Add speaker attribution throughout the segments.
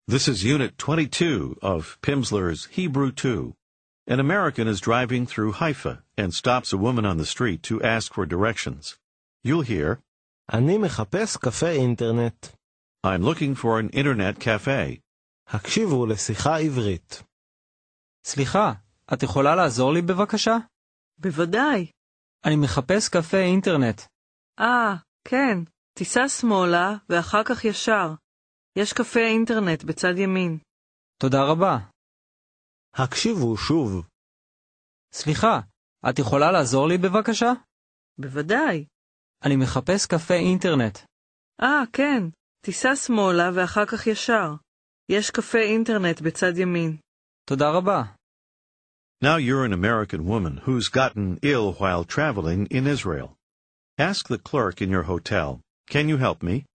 Speaker 1: This is Unit 22 of Pimsleur's Hebrew 2. An American is driving through Haifa and stops a woman on the street to ask for directions. You'll hear,
Speaker 2: אני מחפש קפה אינטרנט.
Speaker 1: I'm looking for an internet cafe.
Speaker 2: הקשיבו לשיחה עברית.
Speaker 3: סליחה, את יכולה לעזור לי בבקשה?
Speaker 4: בוודאי.
Speaker 3: אני מחפש קפה אינטרנט.
Speaker 4: כן. תיסע שמאלה ואחר כך ישר. יש קפה אינטרנט בצד ימין.
Speaker 3: תודה רבה.
Speaker 2: הקשיבו שוב.
Speaker 3: סליחה, את יכולה לעזור לי בבקשה?
Speaker 4: בוודאי.
Speaker 3: אני מחפש קפה אינטרנט.
Speaker 4: כן. תיסע שמאלה ואחר כך ישר. יש קפה אינטרנט בצד ימין.
Speaker 3: תודה רבה.
Speaker 1: Now you're an American woman who's gotten ill while traveling in Israel. Ask the clerk in your hotel, can you help me?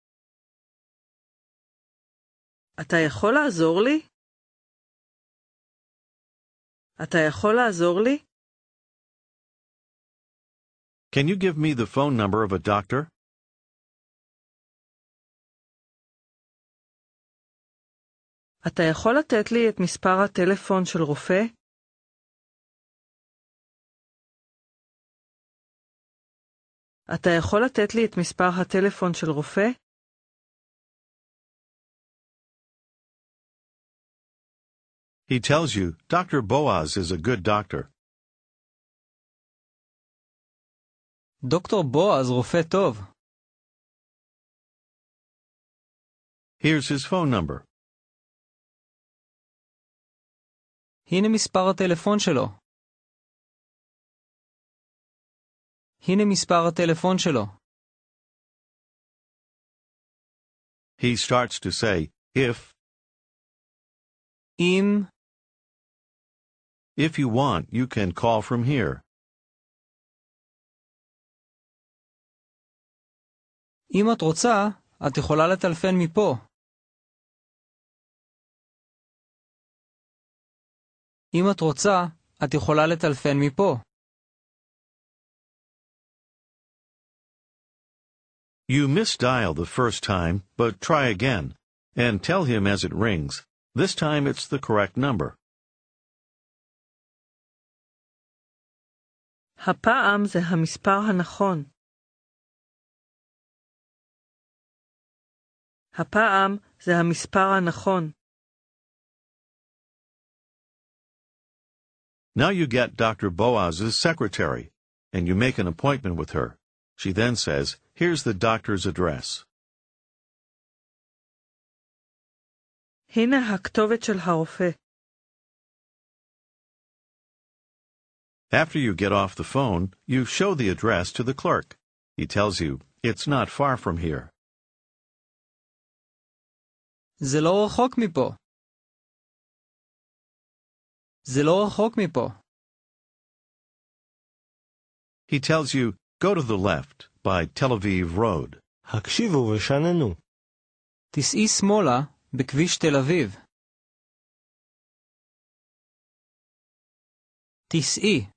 Speaker 4: אתה יכול לעזור לי? אתה יכול לעזור לי?
Speaker 1: Can you give me the phone number of a doctor?
Speaker 4: אתה יכול לתת לי את מספר הטלפון של רופא? אתה יכול לתת לי את מספר הטלפון של רופא?
Speaker 1: He tells you, Dr. Boaz is a good doctor.
Speaker 3: דוקטור בועז רופא טוב.
Speaker 1: Here's his phone number.
Speaker 3: הנה מספר הטלפון שלו. הנה מספר הטלפון שלו.
Speaker 1: He starts to say, If you want, you can call from here.
Speaker 3: אם את רוצה, את יכולה לטלפן מפה. אם את רוצה, את יכולה לטלפן מפה.
Speaker 1: You misdial the first time, but try again, and tell him as it rings. This time it's the correct number.
Speaker 4: הפעם זה המספר הנכון. הפעם זה המספר הנכון.
Speaker 1: Now you get Dr. Boaz's secretary, and you make an appointment with her. She then says, here's the doctor's address.
Speaker 4: הנה הכתובת של הרופא.
Speaker 1: After you get off the phone, you show the address to the clerk. He tells you, it's not far from here.
Speaker 3: זה לא רחוק מפה. זה לא רחוק מפה.
Speaker 1: He tells you, go to the left, by Tel Aviv Road.
Speaker 2: הקשיבו ושננו.
Speaker 3: תיסעי שמאלה בכביש תל אביב. תיסעי.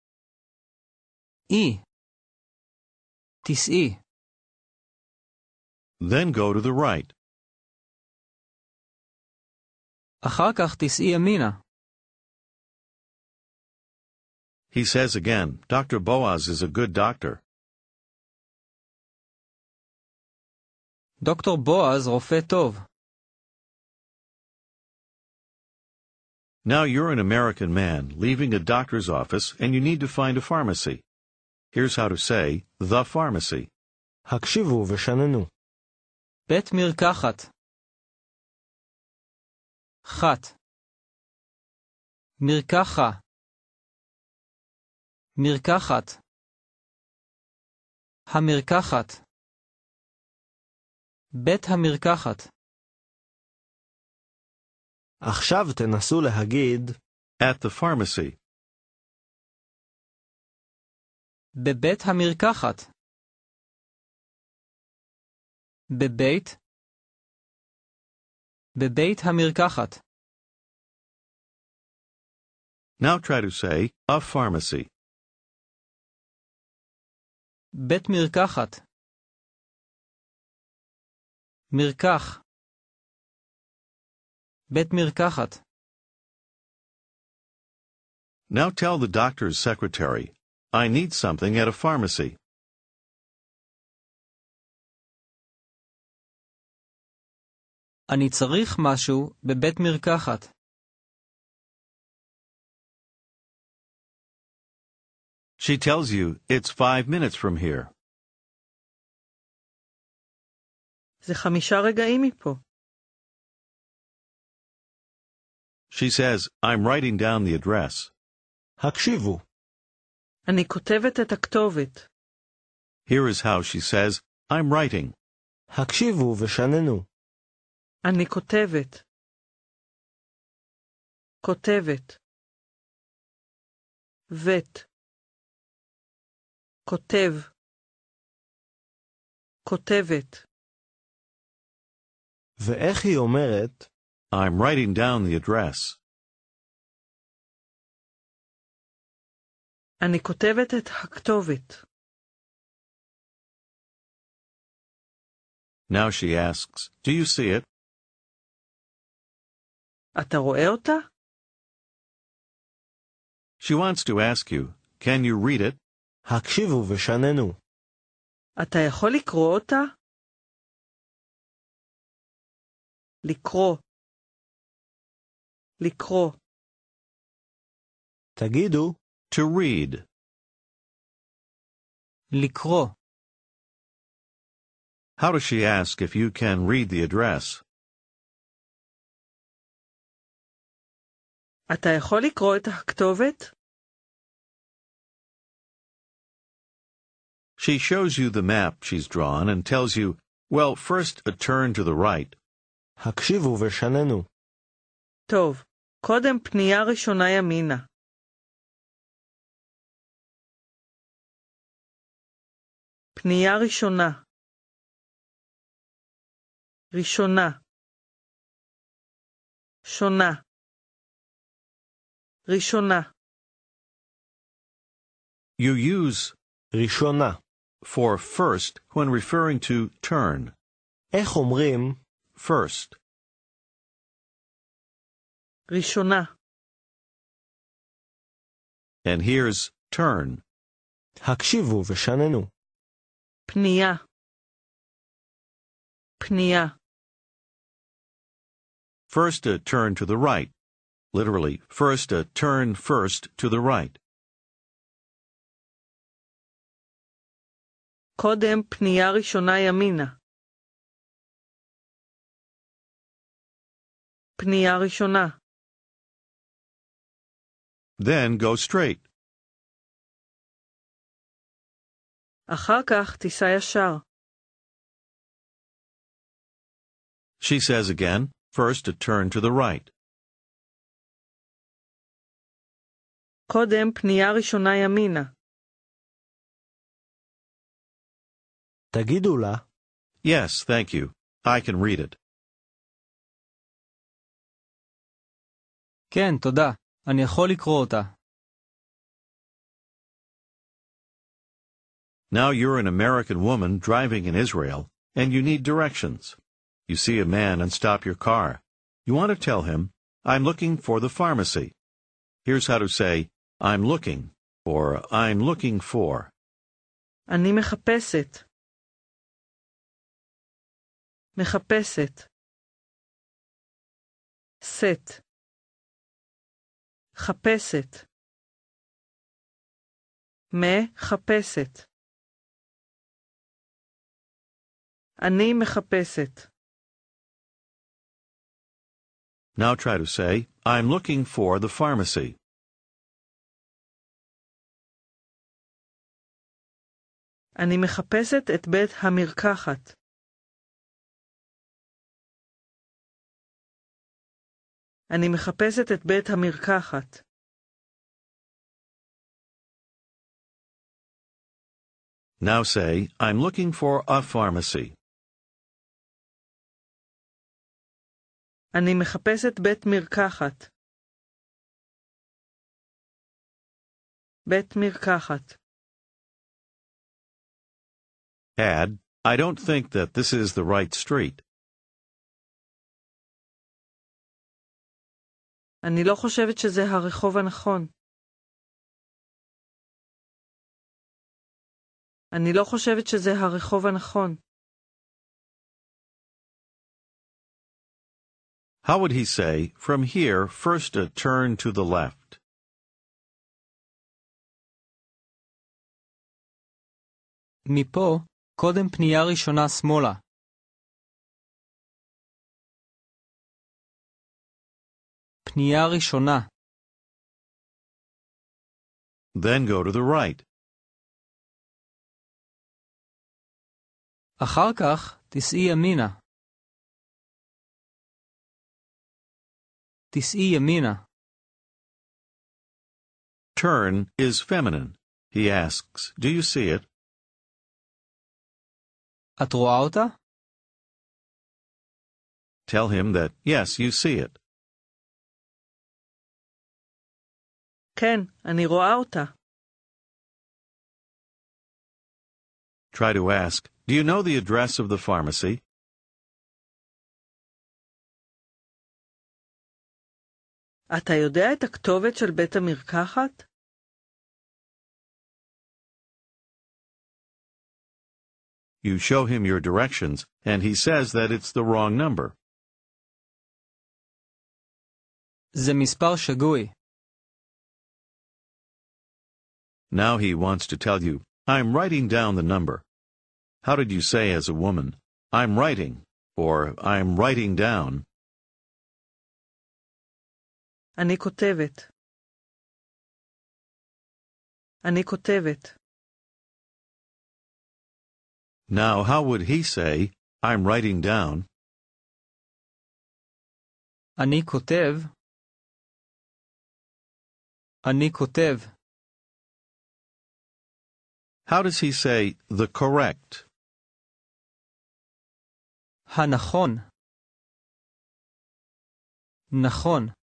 Speaker 3: תיסעי.
Speaker 1: Then go to the right.
Speaker 3: אחר כך תיסעי ימינה.
Speaker 1: He says again, Dr. Boaz is a good doctor.
Speaker 3: דוקטור בועז רופא טוב.
Speaker 1: Now you're an American man leaving a doctor's office and you need to find a pharmacy. Here's how to say, the pharmacy.
Speaker 2: הקשיבו ושננו.
Speaker 3: בית מרקחת. חת. מרקחה. מרקחת. המרקחת. בית המרקחת.
Speaker 2: עכשיו תנסו להגיד
Speaker 1: At the pharmacy.
Speaker 3: בבית המרקחת. בבית. בבית המרקחת.
Speaker 1: Now try to say, a pharmacy.
Speaker 3: בית מרקחת. מרקח. בית מרקחת.
Speaker 1: Now tell the doctor's secretary, I need something at a pharmacy.
Speaker 3: אני צריך משהו בבית מרקחת.
Speaker 1: She tells you it's 5 minutes from here.
Speaker 4: זה 5 רגעים מפה.
Speaker 1: She says, I'm writing down the address.
Speaker 2: הקשיבו.
Speaker 4: אני כותבת את הכתובת.
Speaker 1: Here is how she says, I'm writing.
Speaker 2: הקשיבו ושננו.
Speaker 4: אני כותבת. כותבת. ות. כותב. כותבת.
Speaker 2: ואיך היא אומרת?
Speaker 1: I'm writing down the address.
Speaker 4: אני כותבת את הכתובת.
Speaker 1: Now she asks, do you see it?
Speaker 4: אתה רואה אותה?
Speaker 1: She wants to ask you, can you read it?
Speaker 2: הקשיבו ושננו.
Speaker 4: אתה יכול לקרוא אותה? לקרוא. לקרוא.
Speaker 2: תגידו,
Speaker 1: To read.
Speaker 3: לקרוא.
Speaker 1: How does she ask if you can read the address?
Speaker 4: אתה יכול לקרוא את הכתובת?
Speaker 1: She shows you the map she's drawn and tells you, well, first a turn to the right.
Speaker 2: הקשיבו ושננו.
Speaker 4: טוב, קודם פנייה ראשונה ימינה. פנייה ראשונה. ראשונה. שונה. ראשונה.
Speaker 1: You use
Speaker 2: ראשונה.
Speaker 1: for first when referring to turn.
Speaker 2: איך אומרים?
Speaker 1: First.
Speaker 4: ראשונה.
Speaker 1: And here's turn.
Speaker 2: הקשיבו ושננו.
Speaker 4: פנייה. פנייה.
Speaker 1: First a turn to the right. Literally, first a turn first to the right.
Speaker 4: קודם פנייה ראשונה ימינה. פנייה ראשונה.
Speaker 1: Then go straight.
Speaker 4: אחר כך תיסע ישר.
Speaker 1: She says again, first a turn to the right.
Speaker 4: קודם פנייה ראשונה ימינה.
Speaker 2: תגידו לה,
Speaker 1: Yes, thank you. I can read it.
Speaker 3: כן, תודה. אני יכול לקרוא אותה.
Speaker 1: Now you're an American woman driving in Israel, and you need directions. You see a man and stop your car. You want to tell him, I'm looking for the pharmacy. Here's how to say, I'm looking, or I'm looking for.
Speaker 4: אני מחפשת. מחפשת. סט. חפשת. מחפשת. אני מחפשת.
Speaker 1: Now try to say, I'm looking for the pharmacy.
Speaker 4: אני מחפשת את בית המרקחת. אני מחפשת את בית המרקחת.
Speaker 1: Now say, I'm looking for a pharmacy.
Speaker 4: אני מחפשת בית מרקחת. בית מרקחת.
Speaker 1: Add, I don't think that this is the right street.
Speaker 4: אני לא חושבת שזה הרחוב הנכון. אני לא חושבת שזה הרחוב הנכון.
Speaker 1: How would he say, from here, first turn to the left?
Speaker 3: מפה, קודם פנייה ראשונה שמאלה. פנייה ראשונה.
Speaker 1: Then go to the right.
Speaker 3: אחר כך, תסעי ימינה. תסעי ימינה.
Speaker 1: Turn is feminine. He asks, do you see it?
Speaker 3: את רואה אותה?
Speaker 1: Tell him that, yes, you see it.
Speaker 4: כן, אני רואה אותה.
Speaker 1: Try to ask, do you know the address of the pharmacy?
Speaker 4: אתה יודע את הכתובת של בית המרקחת?
Speaker 1: You show him your directions, and he says that it's the wrong number.
Speaker 3: זה מספר שגוי.
Speaker 1: Now he wants to tell you, I'm writing down the number. How did you say as a woman, I'm writing, or I'm writing down?
Speaker 4: אני כותבת. אני כותבת.
Speaker 1: Now how would he say, I'm writing down?
Speaker 3: אני כותב. אני כותב.
Speaker 1: How does he say, the correct?
Speaker 3: הנכון. נכון.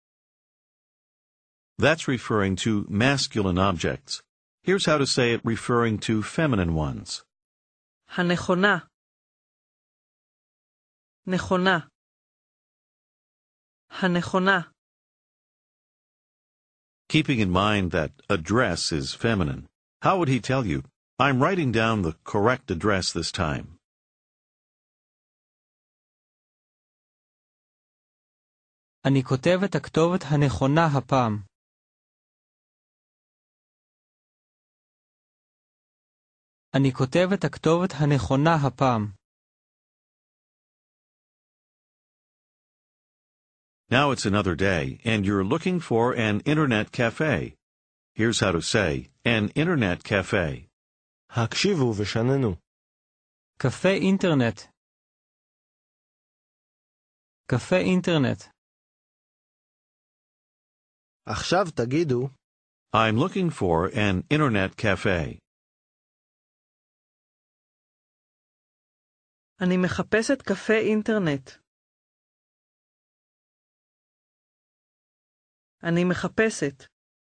Speaker 1: That's referring to masculine objects. Here's how to say it referring to feminine ones.
Speaker 4: הנכונה. נכונה. הנכונה.
Speaker 1: Keeping in mind that address is feminine, how would he tell you, I'm writing down the correct address this time?
Speaker 3: אני כותב את הכתובת הנכונה הפעם. אני כותב את הכתובת הנכונה הפעם.
Speaker 1: Now it's another day, and you're looking for an internet cafe. Here's how to say, an internet cafe.
Speaker 2: הקשיבו ושננו.
Speaker 3: קפה אינטרנט. קפה אינטרנט.
Speaker 2: עכשיו תגידו,
Speaker 1: I'm looking for an internet cafe.
Speaker 4: אני מחפשת קפה אינטרנט. אני מחפשת.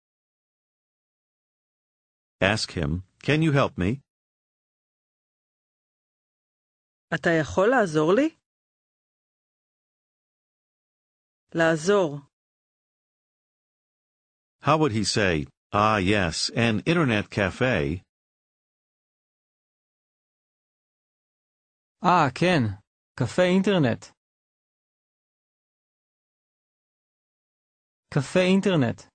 Speaker 1: Ask him, can you help me?
Speaker 4: אתה יכול לעזור לי? לעזור.
Speaker 1: How would he say, ah yes, an internet cafe?
Speaker 3: כן. קפה אינטרנט. קפה אינטרנט.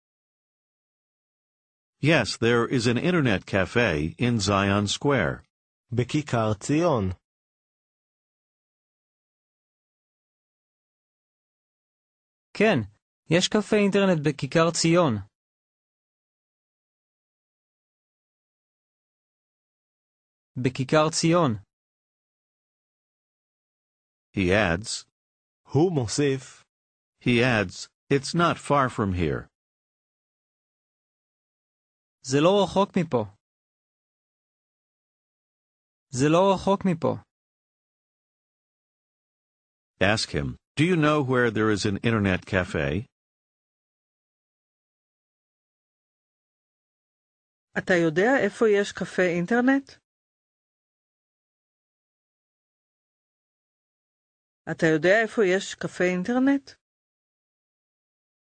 Speaker 1: Yes, there is an internet cafe in Zion Square.
Speaker 2: בכיכר ציון.
Speaker 3: כן, יש קפה אינטרנט בכיכר ציון. בכיכר ציון.
Speaker 1: He adds,
Speaker 2: הוא מוסיף,
Speaker 1: it's not far from here.
Speaker 3: זה לא רחוק מפה. זה לא רחוק מפה.
Speaker 1: Ask him, do you know where there is an internet cafe?
Speaker 4: אתה יודע איפה יש קפה אינטרנט? אתה יודע איפה יש קפה אינטרנט?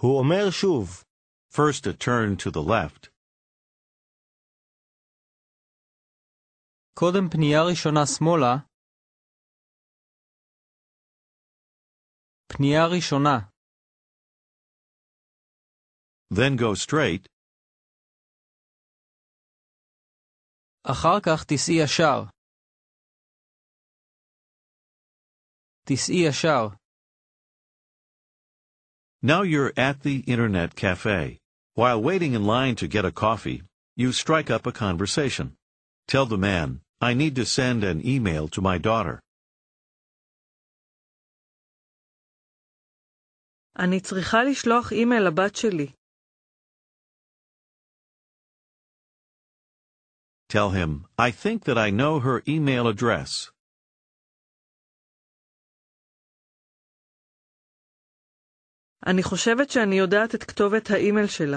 Speaker 2: הוא אומר שוב.
Speaker 1: First, a turn to the left.
Speaker 3: קודם פנייה ראשונה שמאלה. פנייה ראשונה.
Speaker 1: Then go straight.
Speaker 3: אחר כך תיסעי ישר. תיסעי ישר.
Speaker 1: Now you're at the Internet Cafe. While waiting in line to get a coffee, you strike up a conversation. Tell the man, I need to send an email to my daughter.
Speaker 4: אני צריכה לשלוח אימייל לבת שלי.
Speaker 1: Tell him, I think that I know her email address.
Speaker 4: אני חושבת שאני יודעת את כתובת האימייל שלה.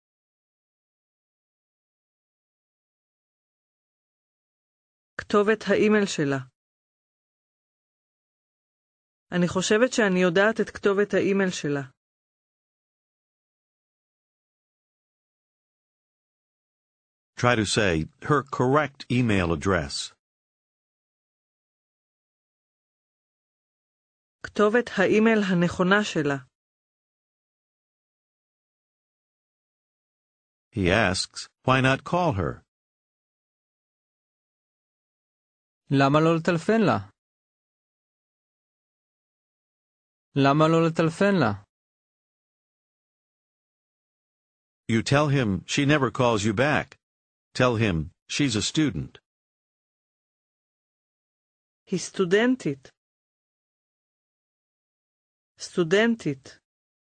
Speaker 4: כתובת האימייל שלה. אני חושבת שאני יודעת את כתובת האימייל שלה.
Speaker 1: Try to say her correct email address.
Speaker 4: כתובת האימייל הנכונה שלה.
Speaker 1: He asks, why not call her?
Speaker 3: למה לא לטלפן לה? למה לא לטלפן לה?
Speaker 1: You tell him she never calls you back. Tell him she's a student.
Speaker 4: היא סטודנטית. סטודנטית.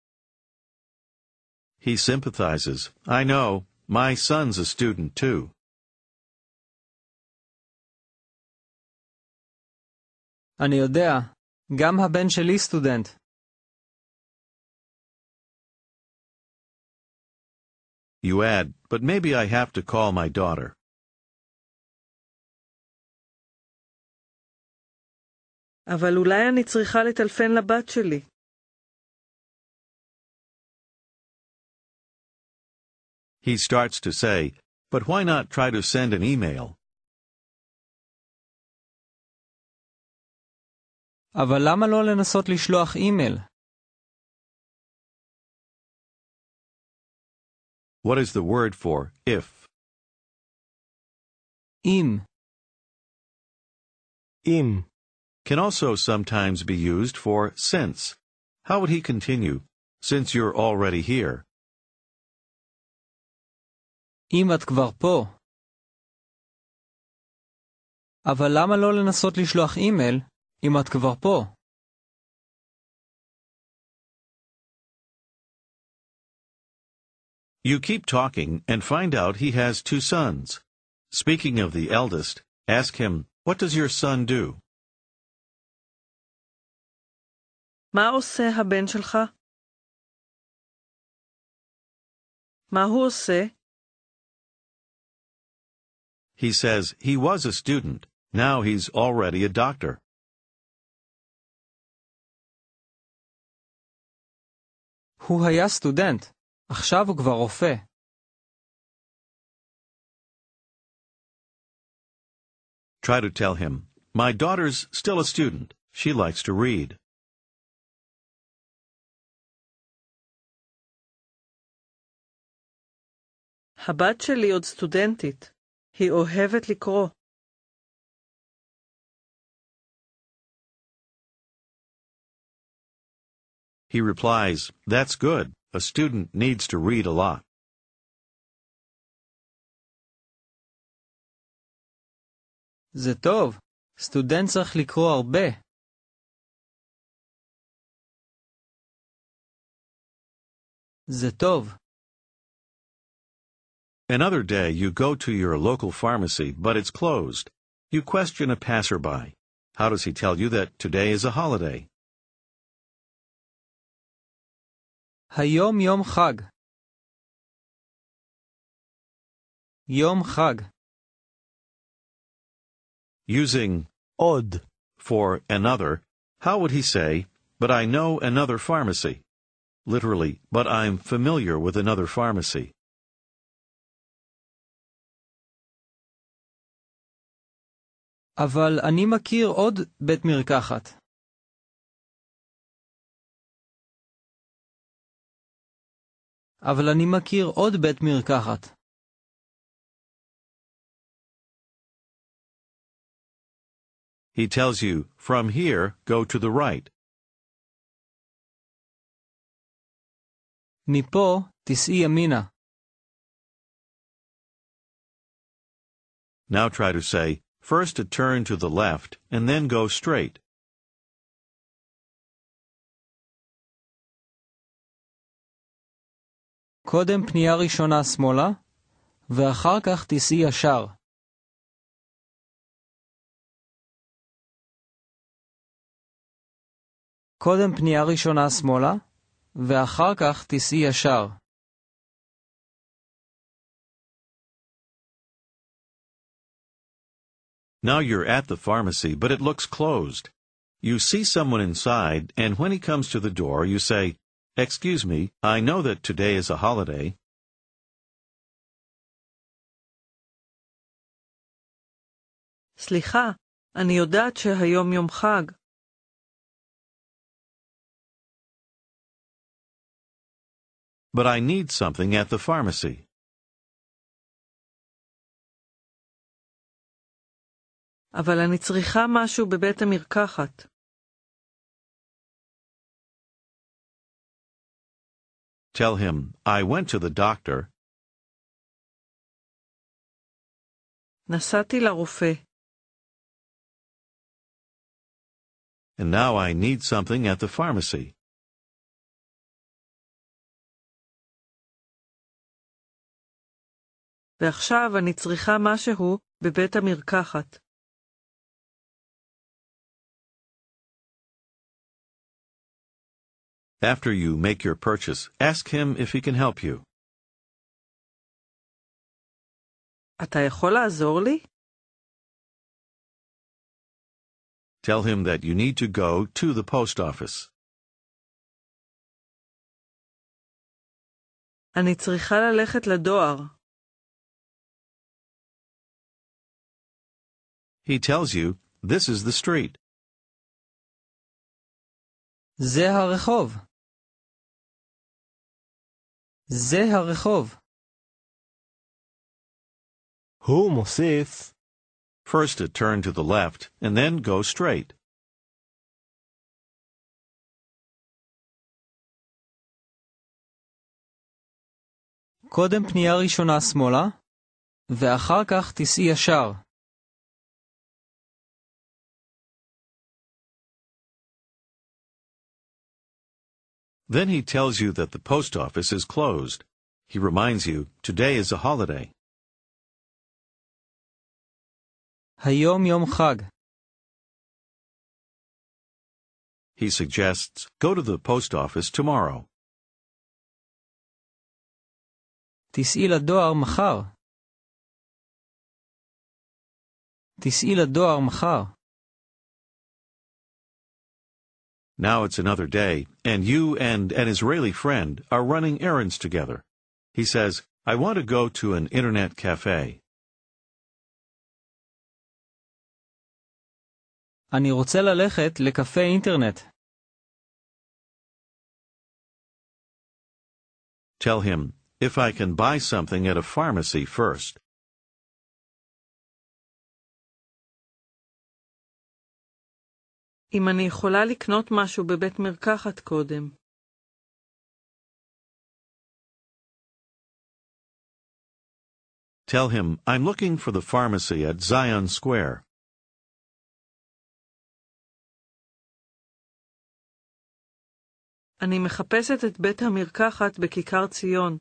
Speaker 1: He sympathizes. I know. My son's a student too.
Speaker 3: אני יודע, גם הבן שלי סטודנט.
Speaker 1: You add, but maybe I have to call my daughter.
Speaker 4: אבל אולי אני צריכה לטלפן לבת שלי.
Speaker 1: He starts to say, but why not try to send an email?
Speaker 3: אבל למה לא לנסות לשלוח אימייל?
Speaker 1: What is the word for if?
Speaker 3: אם.
Speaker 2: אם.
Speaker 1: Can also sometimes be used for since. How would he continue? Since you're already here.
Speaker 3: אם את כבר פה. אבל למה לא לנסות לשלוח אימייל אם את כבר פה?
Speaker 1: You keep talking and find out he has 2 sons. Speaking of the eldest, ask him, what does your son do?
Speaker 4: מה עושה הבן שלך? מה הוא עושה?
Speaker 1: He says he was a student. Now he's already a doctor.
Speaker 3: הוא היה סטודנט. עכשיו הוא כבר רופא.
Speaker 1: Try to tell him, my daughter's still a student. She likes to read.
Speaker 4: הבת שלי עוד סטודנטית. היא אוהבת לקרוא.
Speaker 1: He replies, that's good. A student needs to read a lot.
Speaker 3: זה טוב. סטודנט צריך לקרוא הרבה. זה טוב.
Speaker 1: Another day you go to your local pharmacy, but it's closed. You question a passerby. How does he tell you that today is a holiday?
Speaker 3: היום יום חג. יום חג.
Speaker 1: Using
Speaker 2: עוד.
Speaker 1: for another, how would he say, but I know another pharmacy? literally, but I'm familiar with another pharmacy.
Speaker 3: אבל אני מכיר עוד בית מרקחת. אבל אני מכיר עוד בית מרקחת.
Speaker 1: He tells you, from here, go to the right.
Speaker 3: מפה תסעי ימינה.
Speaker 1: Now try to say, first a turn to the left, and then go straight.
Speaker 3: קודם פנייה ראשונה שמאלה, ואחר כך תסעי ישר. קודם פנייה ראשונה שמאלה, ואחר כך תסעי ישר.
Speaker 1: Now you're at the pharmacy, but it looks closed. You see someone inside, and when he comes to the door, you say, "Excuse me, I know that today is a holiday."
Speaker 4: סליחה, אני יודעת שהיום יום חג.
Speaker 1: But I need something at the pharmacy.
Speaker 4: אבל אני צריכה משהו בבית המרקחת.
Speaker 1: Tell him, I went to the doctor.
Speaker 4: נסעתי לרופא.
Speaker 1: And now I need something at the pharmacy.
Speaker 4: ועכשיו אני צריכה משהו בבית המרקחת.
Speaker 1: After you make your purchase, ask him if he can help you.
Speaker 4: אתה יכול לעזור לי?
Speaker 1: Tell him that you need to go to the post office.
Speaker 4: אני צריכה ללכת לדואר.
Speaker 1: He tells you, this is the street.
Speaker 3: זה הרחוב. זה הרחוב.
Speaker 2: הוא מוסיף,
Speaker 1: First a turn to the left, and then go straight.
Speaker 3: קודם פנייה ראשונה שמאלה, ואחר כך תסעי ישר.
Speaker 1: Then he tells you that the post office is closed. He reminds you, today is a holiday.
Speaker 3: היום יום חג.
Speaker 1: He suggests, go to the post office tomorrow.
Speaker 3: תסעי לדואר מחר. תסעי לדואר מחר.
Speaker 1: Now it's another day, and you and an Israeli friend are running errands together. He says, I want to go to an internet cafe.
Speaker 3: אני רוצה ללכת לקפה אינטרנט.
Speaker 1: Tell him, if I can buy something at a pharmacy first.
Speaker 4: אם אני יכולה לקנות משהו בבית מרקחת קודם.
Speaker 1: Tell him, I'm looking for the pharmacy at Zion Square.
Speaker 4: אני מחפשת את בית המרקחת בכיכר ציון.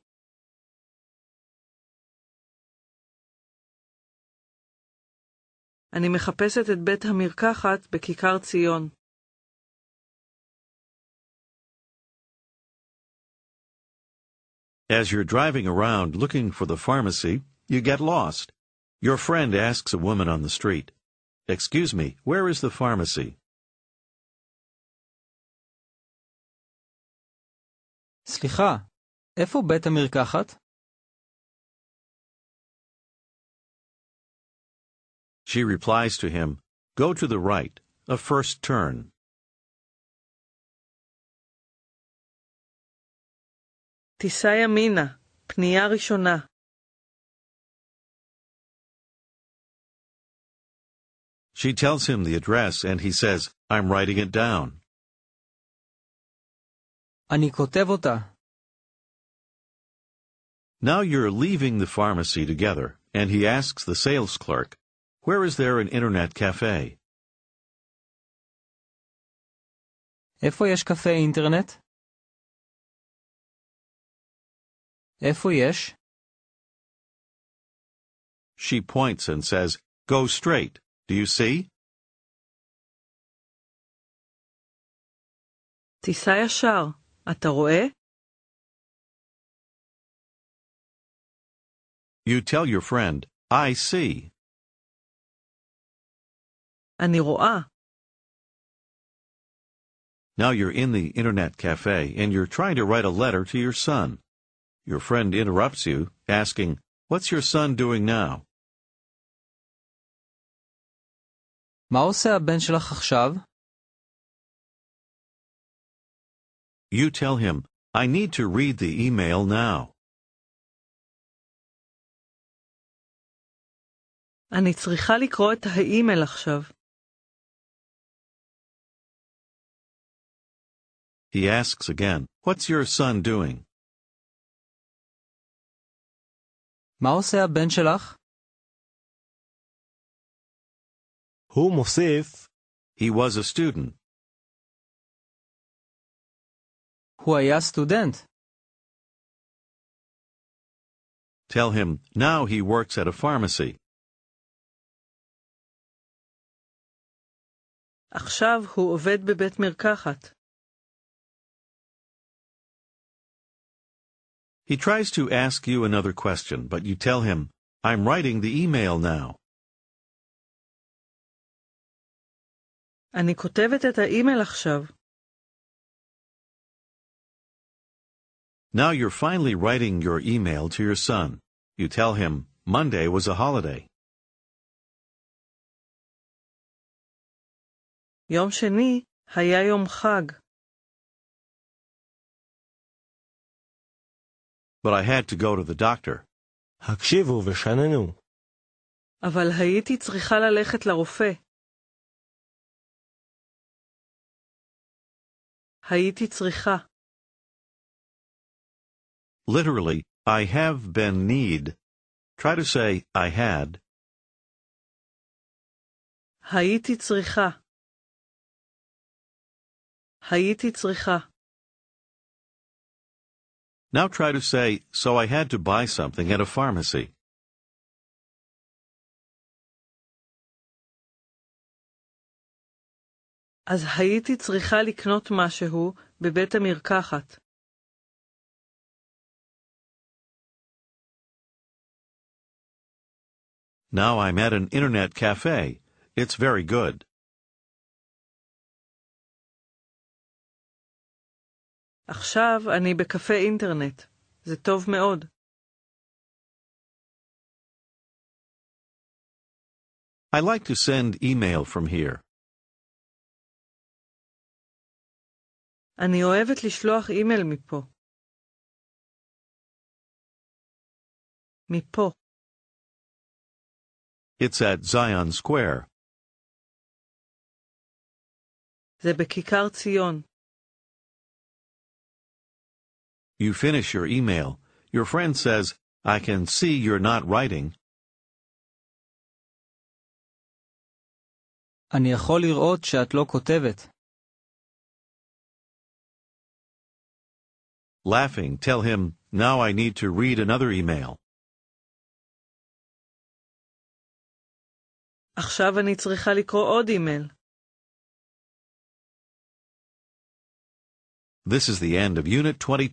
Speaker 4: אני מחפשת את בית המרקחת בכיכר ציון.
Speaker 1: As you're driving around looking for the pharmacy, you get lost. Your friend asks a woman on the street, "Excuse me, where is the pharmacy?"
Speaker 3: סליחה, איפה בית המרקחת?
Speaker 1: She replies to him, Go to the right, a first turn.
Speaker 4: תיסע ימינה, פנייה ראשונה.
Speaker 1: She tells him the address and he says, I'm writing it down.
Speaker 3: אני כותב אותה.
Speaker 1: Now you're leaving the pharmacy together, and he asks the sales clerk, Where is there an internet cafe?
Speaker 3: איפה יש קפה אינטרנט? איפה יש?
Speaker 1: She points and says, Go straight. Do you see?
Speaker 4: תיסע ישר, אתה רואה?
Speaker 1: You tell your friend, I see.
Speaker 4: אני רואה.
Speaker 1: Now you're in the internet cafe and you're trying to write a letter to your son. Your friend interrupts you, asking, What's your son doing now?
Speaker 3: מה עושה הבן שלך עכשיו?
Speaker 1: You tell him, I need to read the email now.
Speaker 4: אני צריכה לקרוא את האימייל עכשיו.
Speaker 1: He asks again, What's your son doing?
Speaker 3: מה עושה הבן שלך?
Speaker 2: הוא מוסיף,
Speaker 1: He was a student.
Speaker 3: הוא היה סטודנט.
Speaker 1: Tell him, now he works at a pharmacy.
Speaker 4: עכשיו הוא עובד בבית מרקחת.
Speaker 1: He tries to ask you another question, but you tell him, I'm writing the email now.
Speaker 4: אני כותבת את האימייל עכשיו.
Speaker 1: Now you're finally writing your email to your son. You tell him, Monday was a holiday.
Speaker 4: יום שני היה יום חג.
Speaker 1: But I had to go to the doctor.
Speaker 2: הקשיבו ושננו.
Speaker 4: אבל הייתי צריכה ללכת לרופא. הייתי צריכה.
Speaker 1: Literally, I have been need. Try to say, I had.
Speaker 4: הייתי צריכה. הייתי צריכה.
Speaker 1: Now try to say, so I had to buy something at a pharmacy.
Speaker 4: אז הייתי צריכה לקנות משהו בבית המרקחת.
Speaker 1: Now I'm at an internet cafe. It's very good.
Speaker 4: עכשיו אני בקפה אינטרנט. זה טוב מאוד.
Speaker 1: I like to send email from here.
Speaker 4: אני אוהבת לשלוח אימייל מפה. מפה.
Speaker 1: It's at Zion Square.
Speaker 4: זה בכיכר ציון.
Speaker 1: You finish your email. Your friend says, I can see you're not writing.
Speaker 3: אני יכול לראות שאת לא כותבת.
Speaker 1: Laughing, tell him, now I need to read another email.
Speaker 4: עכשיו אני צריכה לקרוא עוד אימייל.
Speaker 1: This is the end of Unit 22.